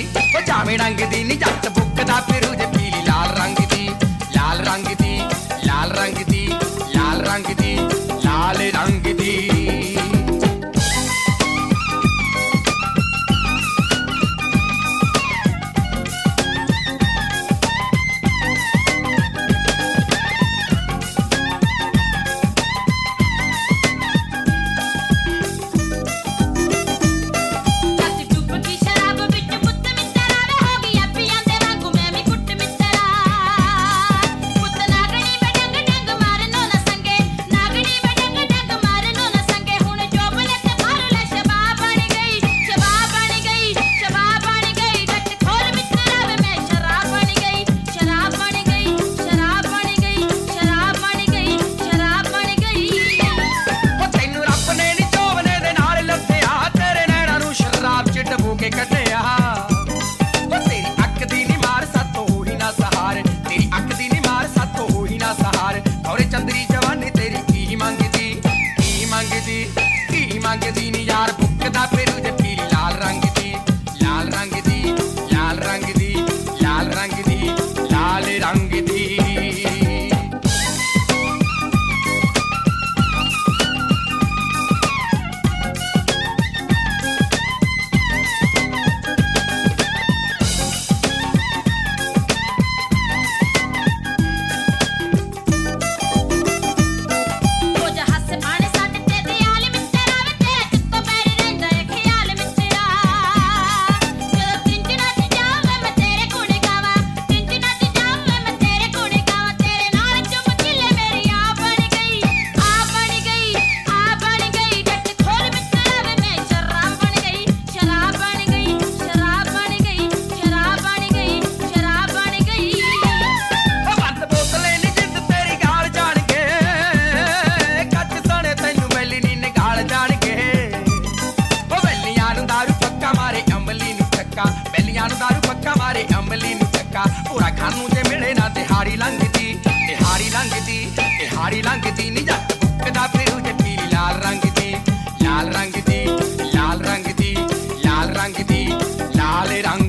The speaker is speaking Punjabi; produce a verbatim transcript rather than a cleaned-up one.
ਉਹ ਜਾਵੇਂ ਰੰਗ ਦੀ ਨੀ ਜੱਟ ਬੁੱਕਦਾ ਫਿਰੂ ਜੇ ਪੀਲੀ ਲਾਲ ਰੰਗ ਦੀ ਲਾਲ ਰੰਗ ਦੀ ਲਾਲ ਰੰਗ ਦੀ ਲਾਲ ਰੰਗ ਦੀ ਲਾਲ ਰੰਗ ਦੀ ਮੰਗਦੀ ਨੀ ਯਾਰ ਭੁੱਕਦਾ ਫਿਰੂ ਜੇ ਪੀਲੀ ਲਾਲ ਰੰਗ ਦੀ ਲਾਲ ਰੰਗ ਦੀ ਲਾਲ ਰੰਗ ਦੀ ਲਾਲ ਰੰਗ ਦੀ ਲਾਲ ਰੰਗ ਦੀ ਬੈਲੀਆਂ ਨੂੰ ਦਾਰੂ ਪੱਕਾ ਮਾਰੇ ਅੰਬਲੀ ਨੂੰ ਚੱਕਾ ਪੂਰਾ ਖਾਣ ਨੂੰ ਜੇ ਮਿਲੇ ਨਾ ਦਿਹਾੜੀ ਲੰਘਦੀ ਦਿਹਾੜੀ ਲੰਘਦੀ ਦਿਹਾੜੀ ਲੰਘਦੀ ਨੀ ਜੱਟ ਬੁੱਕਦਾ ਫਿਰੂ ਜੇ ਪੀਲੀ ਲਾਲ ਰੰਗ ਦੀ ਲਾਲ ਰੰਗ ਦੀ ਲਾਲ ਰੰਗ ਦੀ ਲਾਲ ਰੰਗ ਦੀ ਲਾਲ ਰੰਗ